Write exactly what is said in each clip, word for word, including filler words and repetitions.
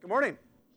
Good morning.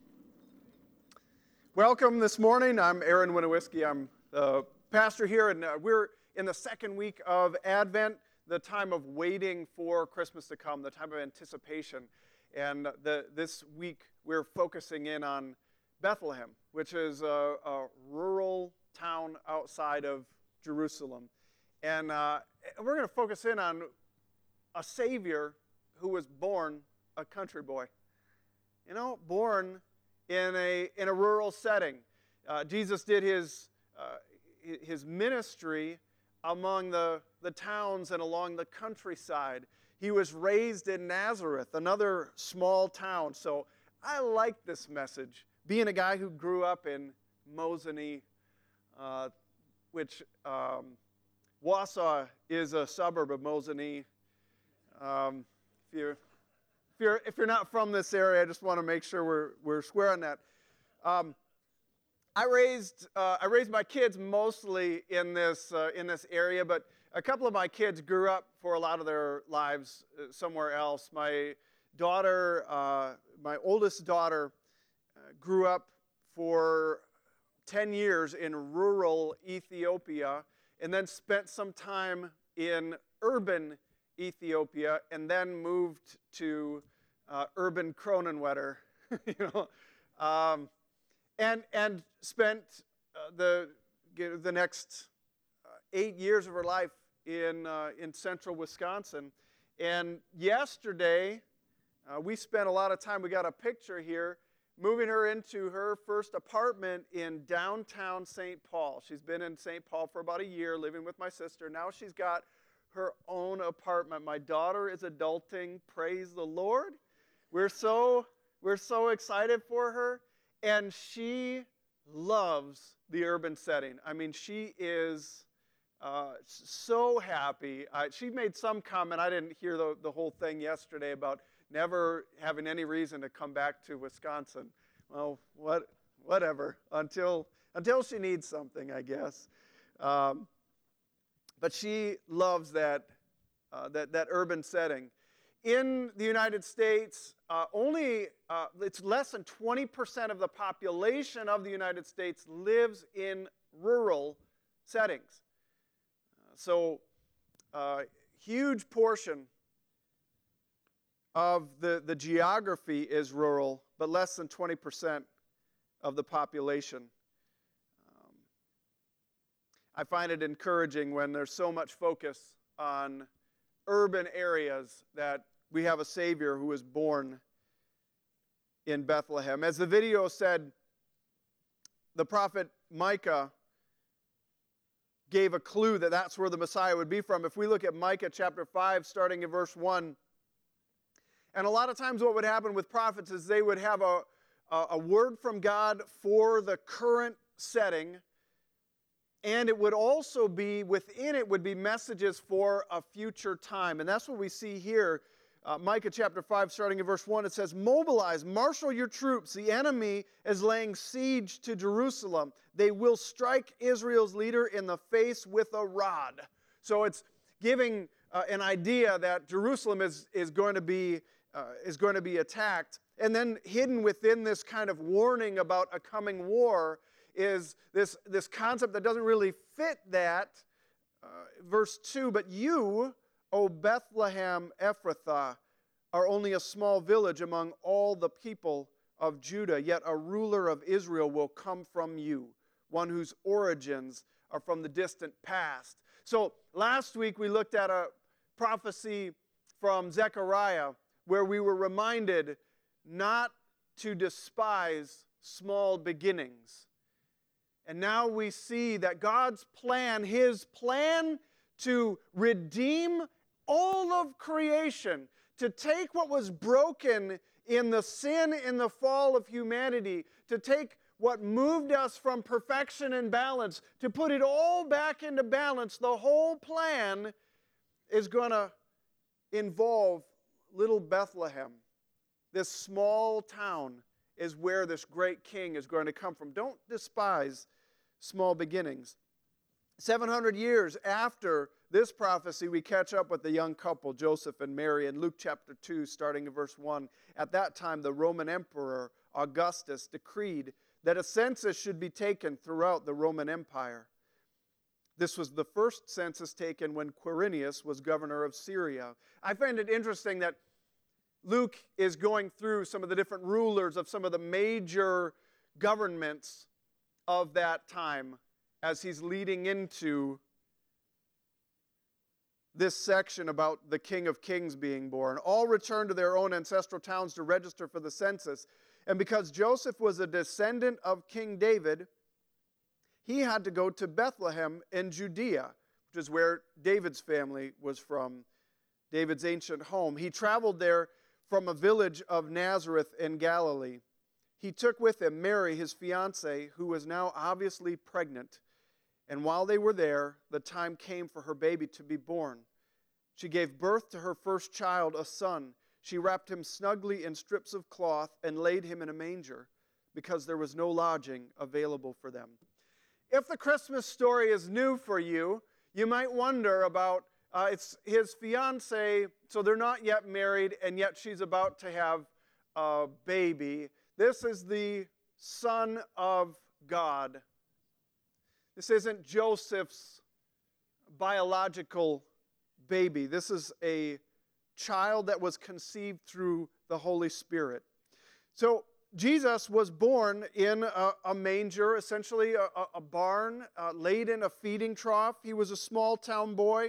Welcome this morning. I'm Aaron Winowiski. I'm the pastor here, and uh, we're in the second week of Advent, the time of waiting for Christmas to come, the time of anticipation. And the, this week we're focusing in on Bethlehem, which is a, a rural town outside of Jerusalem. And uh, we're going to focus in on a Savior who was born a country boy. You know, born in a in a rural setting. Uh, Jesus did his uh, his ministry among the, the towns and along the countryside. He was raised in Nazareth, another small town. So I like this message. Being a guy who grew up in Mosinee, uh, which um, Wausau is a suburb of Mosinee. Um, if you're If you're, if you're not from this area, I just want to make sure we're, we're square on that. Um, I raised uh, I raised my kids mostly in this uh, in this area, but a couple of my kids grew up for a lot of their lives uh, somewhere else. My daughter, uh, my oldest daughter, uh, grew up for ten years in rural Ethiopia, and then spent some time in urban Ethiopia, and then moved to uh, urban Kronenwetter, you know, um, and and spent uh, the the next uh, eight years of her life in uh, in central Wisconsin. And yesterday, uh, we spent a lot of time. We got a picture here, moving her into her first apartment in downtown Saint Paul. She's been in Saint Paul for about a year, living with my sister. Now she's got her own apartment. My daughter is adulting. Praise the Lord. We're so we're so excited for her, and she loves the urban setting. I mean, she is uh, so happy. Uh, she made some comment. I didn't hear the, the whole thing yesterday about never having any reason to come back to Wisconsin. Well, what whatever until until she needs something, I guess. Um, But she loves that, uh, that, that urban setting. In the United States, uh, only uh, it's less than twenty percent of the population of the United States lives in rural settings. Uh, so a uh, huge portion of the, the geography is rural, but less than twenty percent of the population. I find it encouraging when there's so much focus on urban areas that we have a Savior who was born in Bethlehem. As the video said, the prophet Micah gave a clue that that's where the Messiah would be from. If we look at Micah chapter five, starting in verse one, and a lot of times what would happen with prophets is they would have a, a, a word from God for the current setting, and it would also be, within it would be messages for a future time. And that's what we see here. Uh, Micah chapter five, starting in verse one, it says, "Mobilize, marshal your troops. The enemy is laying siege to Jerusalem. They will strike Israel's leader in the face with a rod." So it's giving uh, an idea that Jerusalem is, is, going to be, uh, is going to be attacked. And then hidden within this kind of warning about a coming war is this, this concept that doesn't really fit that. Uh, verse two, "But you, O Bethlehem Ephrathah, are only a small village among all the people of Judah, yet a ruler of Israel will come from you, one whose origins are from the distant past." So last week we looked at a prophecy from Zechariah where we were reminded not to despise small beginnings. And now we see that God's plan, His plan to redeem all of creation, to take what was broken in the sin in the fall of humanity, to take what moved us from perfection and balance, to put it all back into balance. The whole plan is going to involve little Bethlehem. This small town is where this great king is going to come from. Don't despise small beginnings. seven hundred years after this prophecy, we catch up with the young couple, Joseph and Mary, in Luke chapter two, starting in verse one. At that time, the Roman Emperor Augustus decreed that a census should be taken throughout the Roman Empire. This was the first census taken when Quirinius was governor of Syria. I find it interesting that Luke is going through some of the different rulers of some of the major governments of that time as he's leading into this section about the King of Kings being born. All returned to their own ancestral towns to register for the census. And because Joseph was a descendant of King David, he had to go to Bethlehem in Judea, which is where David's family was from, David's ancient home. He traveled there from a village of Nazareth in Galilee. He took with him Mary, his fiancée, who was now obviously pregnant. And while they were there, the time came for her baby to be born. She gave birth to her first child, a son. She wrapped him snugly in strips of cloth and laid him in a manger because there was no lodging available for them. If the Christmas story is new for you, you might wonder about uh, it's his fiancée, so they're not yet married, and yet she's about to have a baby. This is the Son of God. This isn't Joseph's biological baby. This is a child that was conceived through the Holy Spirit. So Jesus was born in a, a manger, essentially a, a barn, uh, laid in a feeding trough. He was a small town boy.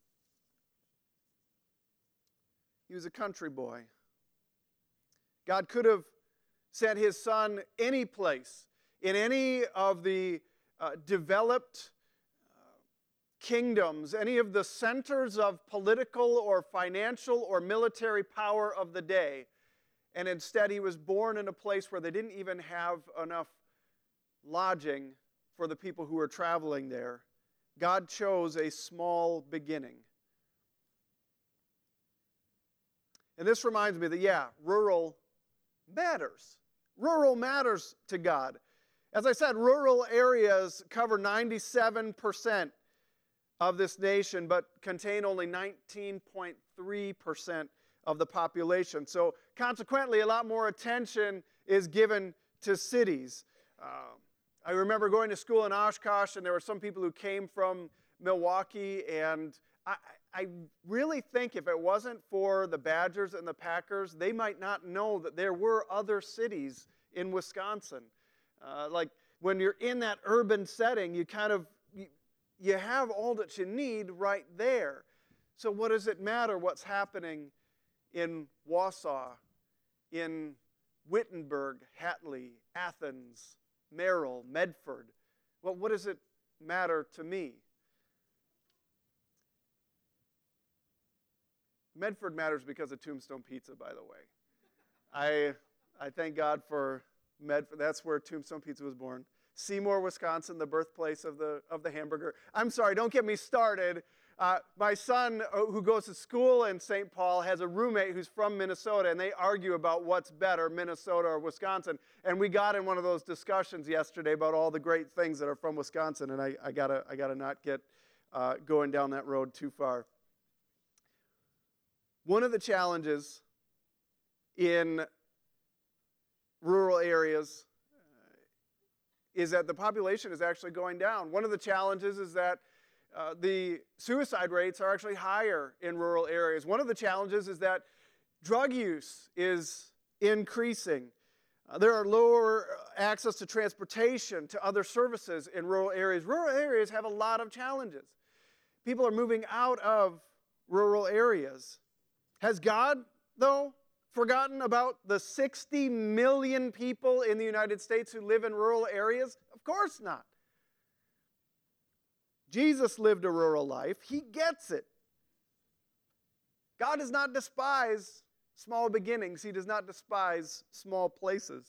He was a country boy. God could have sent his son any place, in any of the uh, developed uh, kingdoms, any of the centers of political or financial or military power of the day. And instead, he was born in a place where they didn't even have enough lodging for the people who were traveling there. God chose a small beginning. And this reminds me that, yeah, rural matters. Rural matters to God. As I said, rural areas cover ninety-seven percent of this nation, but contain only nineteen point three percent of the population. So consequently, a lot more attention is given to cities. Uh, I remember going to school in Oshkosh, and there were some people who came from Milwaukee, and I, I really think if it wasn't for the Badgers and the Packers, they might not know that there were other cities in Wisconsin. Uh, like when you're in that urban setting, you kind of, you, you have all that you need right there. So what does it matter what's happening in Wausau, in Wittenberg, Hatley, Athens, Merrill, Medford? Well, what does it matter to me? Medford matters because of Tombstone Pizza, by the way. I I thank God for Medford. That's where Tombstone Pizza was born. Seymour, Wisconsin, the birthplace of the of the hamburger. I'm sorry, don't get me started. Uh, my son, who goes to school in Saint Paul, has a roommate who's from Minnesota, and they argue about what's better, Minnesota or Wisconsin. And we got in one of those discussions yesterday about all the great things that are from Wisconsin, and I, I gotta I gotta not get uh, going down that road too far. One of the challenges in rural areas uh, is that the population is actually going down. One of the challenges is that uh, the suicide rates are actually higher in rural areas. One of the challenges is that drug use is increasing. Uh, there are lower access to transportation, to other services in rural areas. Rural areas have a lot of challenges. People are moving out of rural areas. Has God, though, forgotten about the sixty million people in the United States who live in rural areas? Of course not. Jesus lived a rural life. He gets it. God does not despise small beginnings. He does not despise small places.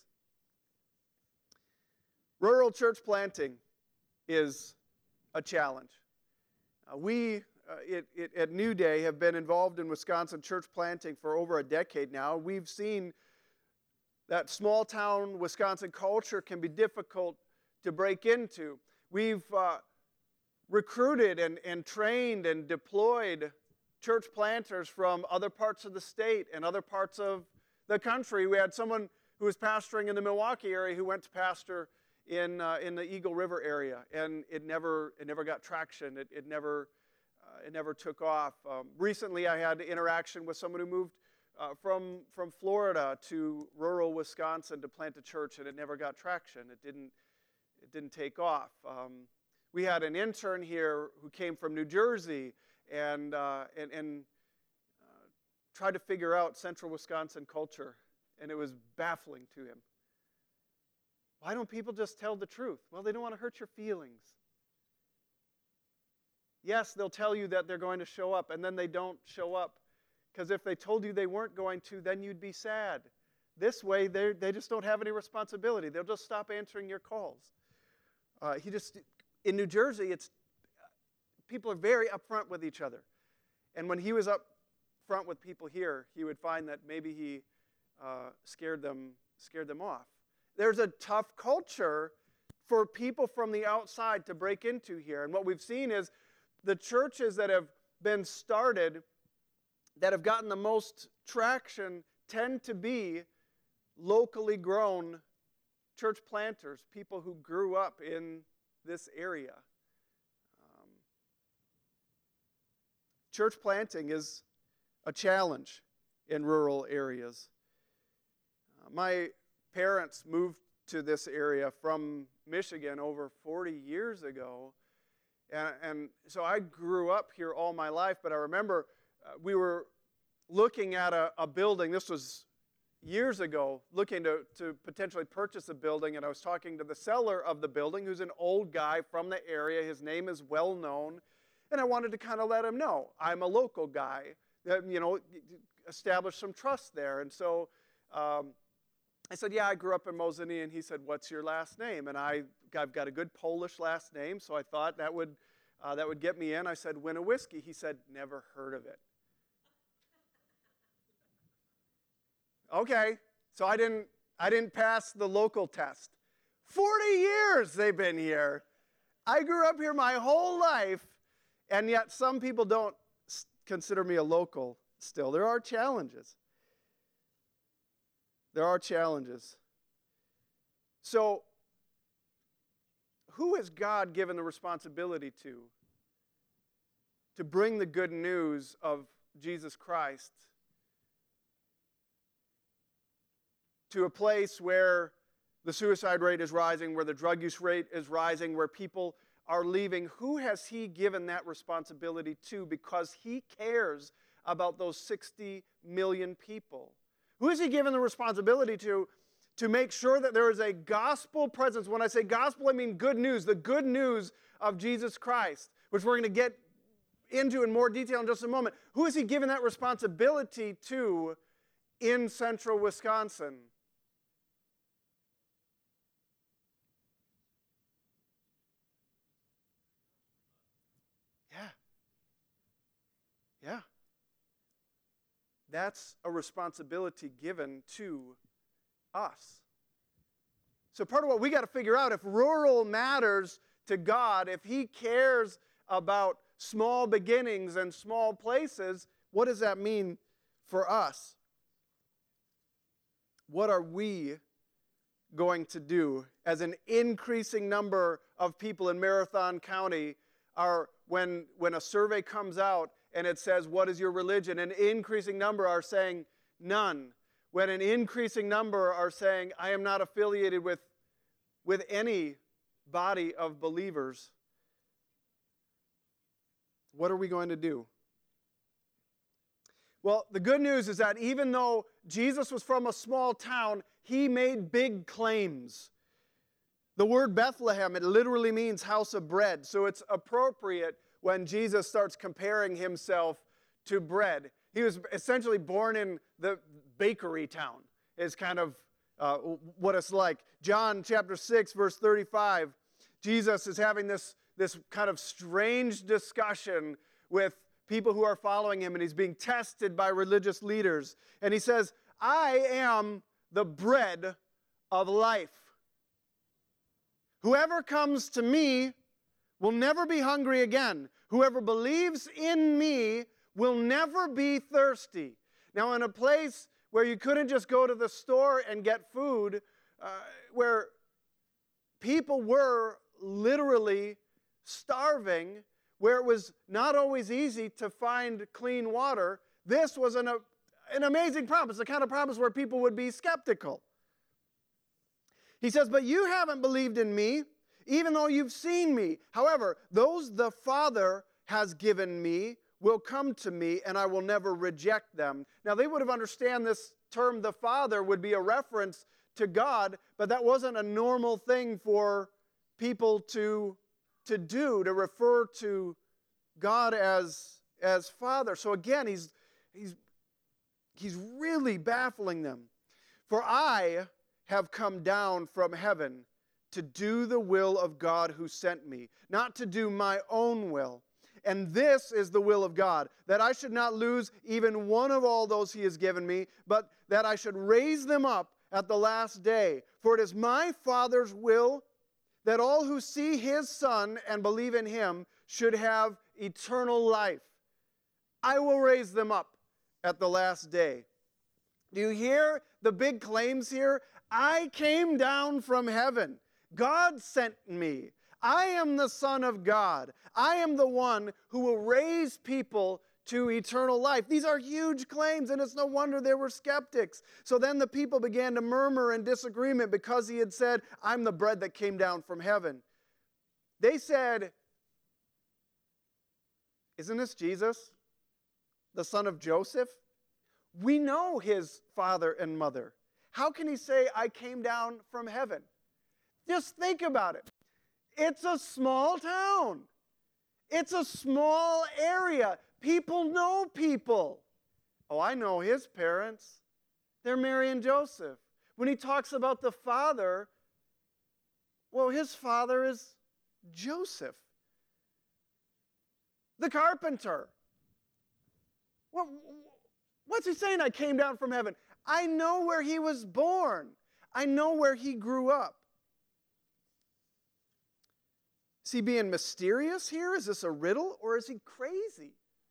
Rural church planting is a challenge. Uh, we... Uh, it, it, at New Day have been involved in Wisconsin church planting for over a decade now. We've seen that small town Wisconsin culture can be difficult to break into. We've uh, recruited and, and trained and deployed church planters from other parts of the state and other parts of the country. We had someone who was pastoring in the Milwaukee area who went to pastor in uh, in the Eagle River area, and it never it never got traction. It it never uh, it never took off. Um, recently, I had interaction with someone who moved uh, from from Florida to rural Wisconsin to plant a church, and it never got traction. It didn't it didn't take off. Um, we had an intern here who came from New Jersey and uh, and and uh, tried to figure out central Wisconsin culture, and it was baffling to him. Why don't people just tell the truth? Well, they don't want to hurt your feelings. Yes, they'll tell you that they're going to show up, and then they don't show up. Because if they told you they weren't going to, then you'd be sad. This way, they they just don't have any responsibility. They'll just stop answering your calls. Uh, he just in New Jersey, it's people are very upfront with each other. And when he was up front with people here, he would find that maybe he uh, scared them scared them off. There's a tough culture for people from the outside to break into here. And what we've seen is the churches that have been started, that have gotten the most traction, tend to be locally grown church planters, people who grew up in this area. Um, church planting is a challenge in rural areas. Uh, my parents moved to this area from Michigan over forty years ago, and, and so I grew up here all my life, but I remember uh, we were looking at a, a building. This was years ago, looking to, to potentially purchase a building, and I was talking to the seller of the building, who's an old guy from the area. His name is well known, and I wanted to kind of let him know I'm a local guy, that, you know, establish some trust there. And so um, I said, yeah, I grew up in Mosinee, and he said, what's your last name? And I, I've got a good Polish last name, so I thought that would uh, that would get me in. I said, Winnewisky. He said, never heard of it. Okay, so I didn't I didn't pass the local test. forty years they've been here. I grew up here my whole life, and yet some people don't consider me a local still. There are challenges. There are challenges. So, who has God given the responsibility to? To bring the good news of Jesus Christ to a place where the suicide rate is rising, where the drug use rate is rising, where people are leaving. Who has He given that responsibility to? Because He cares about those sixty million people. Who has He given the responsibility to? To make sure that there is a gospel presence. When I say gospel, I mean good news. The good news of Jesus Christ, which we're going to get into in more detail in just a moment. Who has He given that responsibility to in central Wisconsin? Yeah. Yeah. That's a responsibility given to us. So part of what we got to figure out, if rural matters to God, if He cares about small beginnings and small places, what does that mean for us? What are we going to do as an increasing number of people in Marathon County are, when, when a survey comes out and it says, what is your religion? An increasing number are saying, none. When an increasing number are saying, I am not affiliated with, with any body of believers. What are we going to do? Well, the good news is that even though Jesus was from a small town, He made big claims. The word Bethlehem, it literally means house of bread. So it's appropriate when Jesus starts comparing Himself to bread. He was essentially born in the bakery town, is kind of uh, what it's like. John chapter six, verse thirty-five, Jesus is having this, this kind of strange discussion with people who are following Him, and He's being tested by religious leaders. And He says, I am the bread of life. Whoever comes to me will never be hungry again. Whoever believes in me will never be thirsty. Now, in a place where you couldn't just go to the store and get food, uh, where people were literally starving, where it was not always easy to find clean water, this was an, an amazing promise, the kind of promise where people would be skeptical. He says, but you haven't believed in me, even though you've seen me. However, those the Father has given me will come to me, and I will never reject them. Now, they would have understood this term, the Father, would be a reference to God, but that wasn't a normal thing for people to, to do, to refer to God as, as Father. So again, he's, he's, he's really baffling them. For I have come down from heaven to do the will of God who sent me, not to do my own will. And this is the will of God, that I should not lose even one of all those he has given me, but that I should raise them up at the last day. For it is my Father's will that all who see his Son and believe in him should have eternal life. I will raise them up at the last day. Do you hear the big claims here? I came down from heaven. God sent me. I am the Son of God. I am the one who will raise people to eternal life. These are huge claims, and it's no wonder they were skeptics. So then the people began to murmur in disagreement because he had said, I'm the bread that came down from heaven. They said, isn't this Jesus, the son of Joseph? We know his father and mother. How can he say, I came down from heaven? Just think about it. It's a small town. It's a small area. People know people. Oh, I know his parents. They're Mary and Joseph. When he talks about the father, well, his father is Joseph, the carpenter. Well, what's he saying? I came down from heaven. I know where he was born. I know where he grew up. Is he being mysterious here? Is this a riddle, or is he crazy?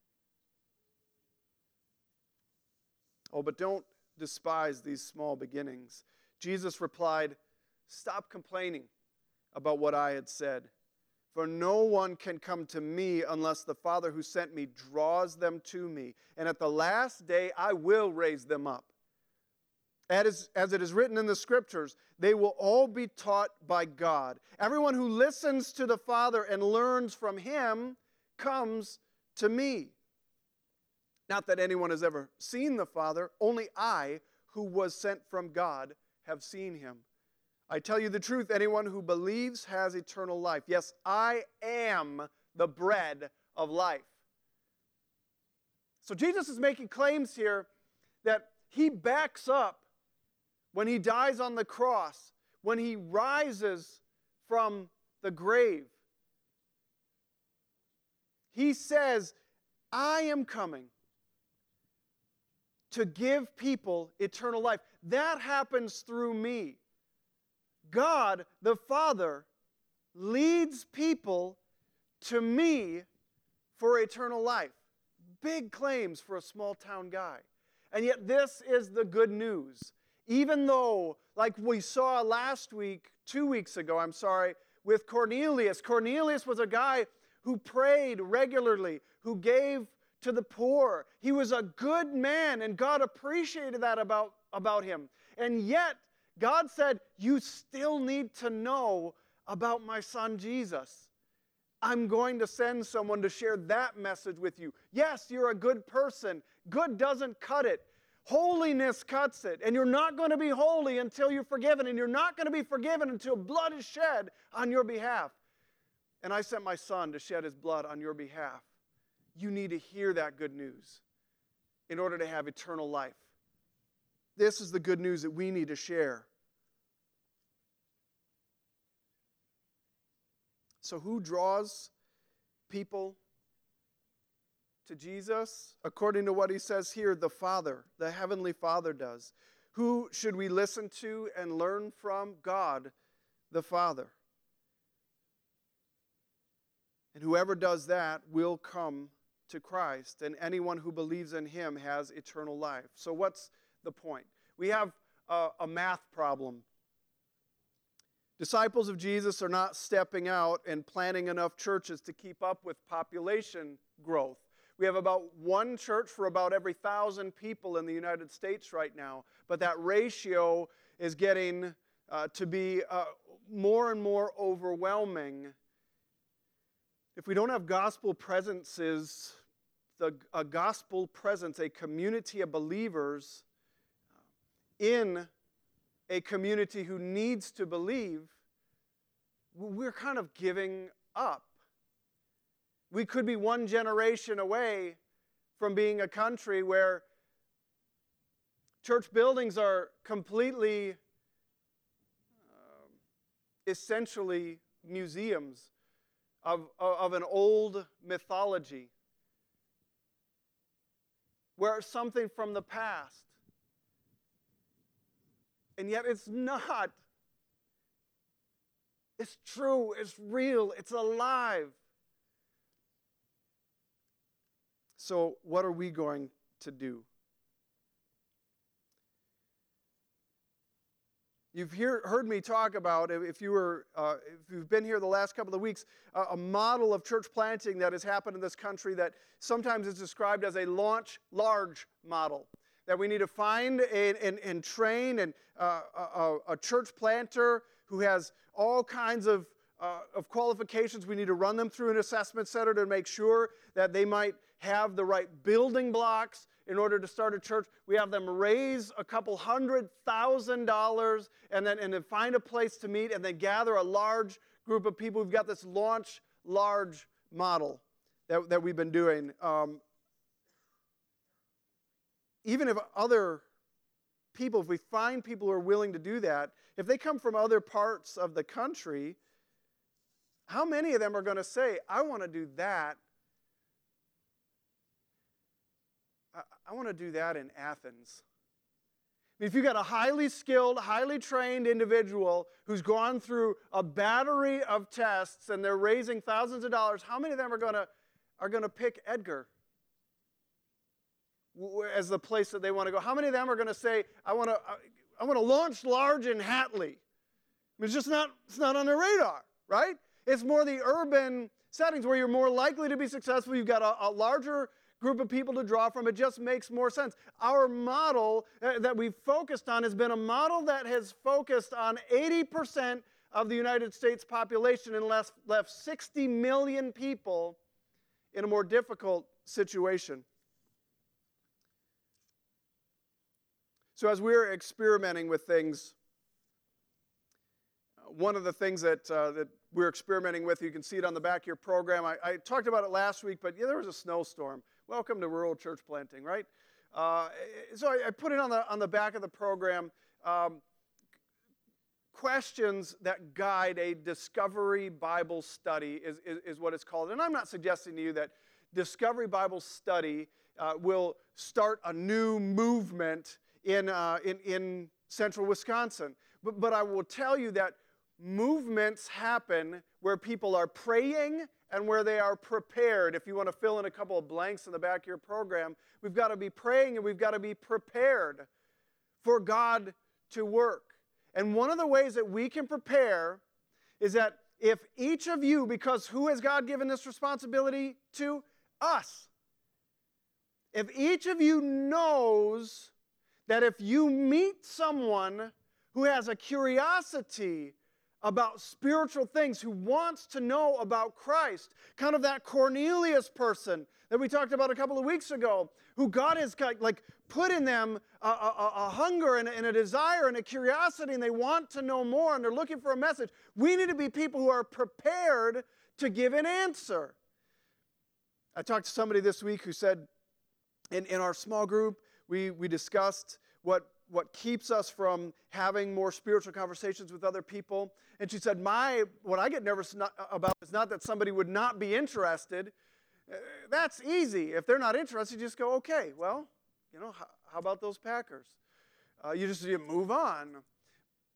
Oh, but don't despise these small beginnings. Jesus replied, stop complaining about what I had said. For no one can come to me unless the Father who sent me draws them to me. And at the last day I will raise them up. As, as it is written in the Scriptures, they will all be taught by God. Everyone who listens to the Father and learns from him comes to me. Not that anyone has ever seen the Father, only I, who was sent from God, have seen him. I tell you the truth, anyone who believes has eternal life. Yes, I am the bread of life. So Jesus is making claims here that he backs up when he dies on the cross, when he rises from the grave. He says, I am coming to give people eternal life. That happens through me. God, the Father, leads people to me for eternal life. Big claims for a small town guy. And yet this is the good news. Even though, like we saw last week, two weeks ago, I'm sorry, with Cornelius. Cornelius was a guy who prayed regularly, who gave to the poor. He was a good man, and God appreciated that about, about him. And yet, God said, you still need to know about my son Jesus. I'm going to send someone to share that message with you. Yes, you're a good person. Good doesn't cut it. Holiness cuts it. And you're not going to be holy until you're forgiven. And you're not going to be forgiven until blood is shed on your behalf. And I sent my son to shed his blood on your behalf. You need to hear that good news in order to have eternal life. This is the good news that we need to share. So who draws people to Jesus? According to what he says here, the Father, the Heavenly Father does. Who should we listen to and learn from? God, the Father. And whoever does that will come to Christ, and anyone who believes in him has eternal life. So what's the point? We have a, a math problem. Disciples of Jesus are not stepping out and planting enough churches to keep up with population growth. We have about one church for about every thousand people in the United States right now, but that ratio is getting uh, to be uh, more and more overwhelming. If we don't have gospel presences, the, a gospel presence, a community of believers in a community who needs to believe, we're kind of giving up. We could be one generation away from being a country where church buildings are completely, uh, essentially museums of, of an old mythology, where it's something from the past. And yet it's not. It's true, it's real, it's alive. So what are we going to do? You've hear, heard me talk about, if you were, uh, if you've been here the last couple of weeks, uh, a model of church planting that has happened in this country that sometimes is described as a launch large model. That we need to find and, and, and train and, uh, a, a church planter who has all kinds of, uh, of qualifications. We need to run them through an assessment center to make sure that they might have the right building blocks in order to start a church. We have them raise a couple hundred thousand dollars and then, and then find a place to meet and then gather a large group of people. We've got this launch large model that, that we've been doing. Um, even if other people, if we find people who are willing to do that, if they come from other parts of the country, how many of them are going to say, I want to do that? I, I want to do that in Athens. I mean, if you've got a highly skilled, highly trained individual who's gone through a battery of tests and they're raising thousands of dollars, how many of them are going to are going to pick Edgar as the place that they want to go? How many of them are going to say, I want to I want to launch large in Hatley? I mean, it's just not, it's not on their radar, right? It's more the urban settings where you're more likely to be successful. You've got a, a larger group of people to draw from. It just makes more sense. Our model uh, that we've focused on has been a model that has focused on eighty percent of the United States population and left, left sixty million people in a more difficult situation. So as we're experimenting with things, one of the things that, uh, that we're experimenting with, you can see it on the back of your program. I, I talked about it last week, but yeah, there was a snowstorm. Welcome to rural church planting, right? Uh, so I, I put it on the, on the back of the program. Um, questions that guide a Discovery Bible study is, is, is what it's called. And I'm not suggesting to you that Discovery Bible study uh, will start a new movement in, uh, in, in central Wisconsin. But, but I will tell you that movements happen where people are praying and where they are prepared. If you want to fill in a couple of blanks in the back of your program, we've got to be praying and we've got to be prepared for God to work. And one of the ways that we can prepare is that if each of you, because who has God given this responsibility to? Us. If each of you knows that if you meet someone who has a curiosity about spiritual things, who wants to know about Christ, kind of that Cornelius person that we talked about a couple of weeks ago, who God has like put in them a, a, a hunger and a, and a desire and a curiosity, and they want to know more, and they're looking for a message. We need to be people who are prepared to give an answer. I talked to somebody this week who said, in, in our small group, we, we discussed what what keeps us from having more spiritual conversations with other people. And she said, my, what I get nervous not, about is not that somebody would not be interested. Uh, that's easy. If they're not interested, you just go, okay, well, you know, how, how about those Packers? Uh, you just you move on.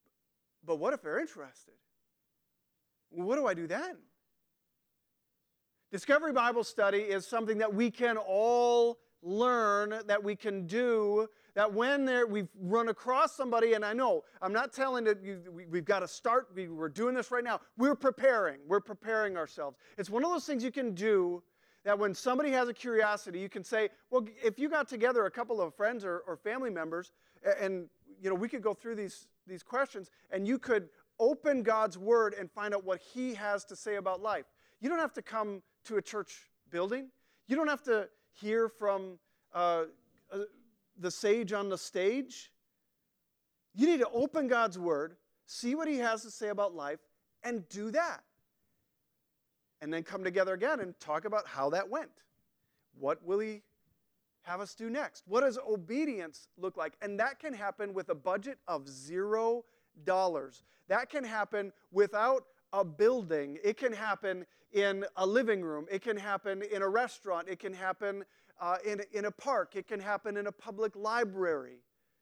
But what if they're interested? Well, what do I do then? Discovery Bible Study is something that we can all learn, that we can do, that when there, we've run across somebody, and I know, I'm not telling that you, we, we've got to start, we, we're doing this right now. We're preparing. We're preparing ourselves. It's one of those things you can do that when somebody has a curiosity, you can say, well, if you got together a couple of friends or, or family members, and you know, we could go through these, these questions, and you could open God's Word and find out what He has to say about life. You don't have to come to a church building. You don't have to hear from uh, uh, the sage on the stage. You need to open God's Word, see what He has to say about life, and do that. And then come together again and talk about how that went. What will He have us do next? What does obedience look like? And that can happen with a budget of zero dollars. That can happen without a building. It can happen in a living room. It can happen in a restaurant. It can happen uh, in, in a park. It can happen in a public library.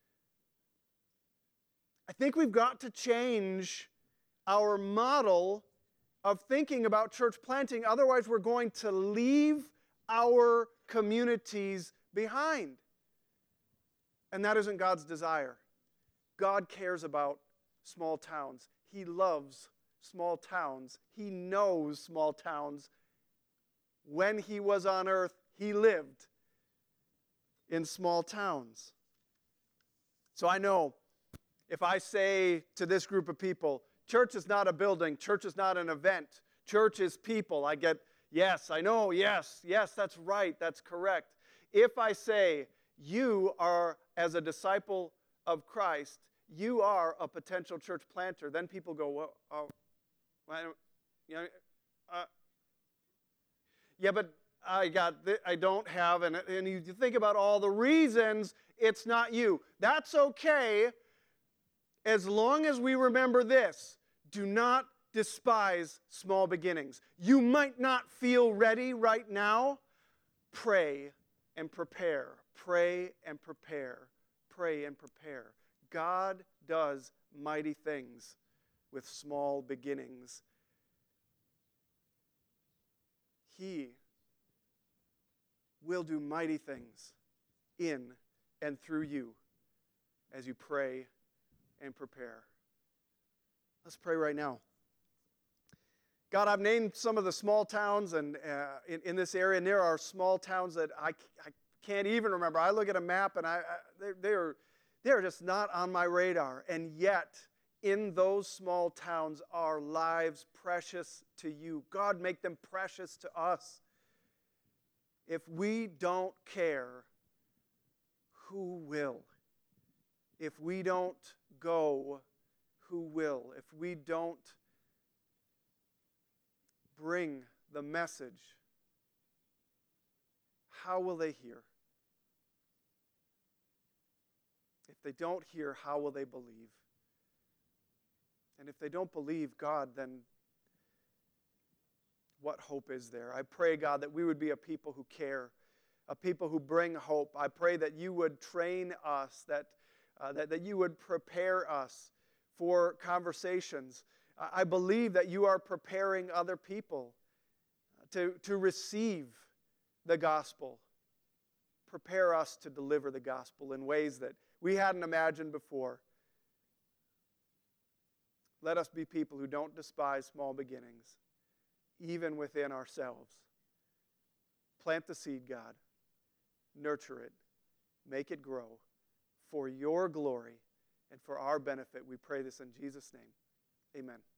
I think we've got to change our model of thinking about church planting. Otherwise, we're going to leave our communities behind. And that isn't God's desire. God cares about small towns. He loves small towns. He knows small towns. When He was on earth, He lived in small towns. So I know if I say to this group of people, church is not a building, church is not an event, church is people, I get, yes, I know, yes, yes, that's right, that's correct. If I say, you are, as a disciple of Christ, you are a potential church planter, then people go, well, oh, I don't, you know, uh, yeah, but I got, th- I don't have, and, and you think about all the reasons it's not you. That's okay, as long as we remember this: do not despise small beginnings. You might not feel ready right now. Pray and prepare. Pray and prepare. Pray and prepare. God does mighty things with small beginnings. He will do mighty things in and through you as you pray and prepare. Let's pray right now. God, I've named some of the small towns and uh, in, in this area, and there are small towns that I, I can't even remember. I look at a map and I, I they're, they're, they're just not on my radar. And yet, in those small towns are lives precious to you. God, make them precious to us. If we don't care, who will? If we don't go, who will? If we don't bring the message, how will they hear? If they don't hear, how will they believe? And if they don't believe God, then what hope is there? I pray, God, that we would be a people who care, a people who bring hope. I pray that you would train us, that, uh, that, that you would prepare us for conversations. I believe that you are preparing other people to, to receive the gospel. Prepare us to deliver the gospel in ways that we hadn't imagined before. Let us be people who don't despise small beginnings, even within ourselves. Plant the seed, God. Nurture it. Make it grow for your glory and for our benefit. We pray this in Jesus' name. Amen.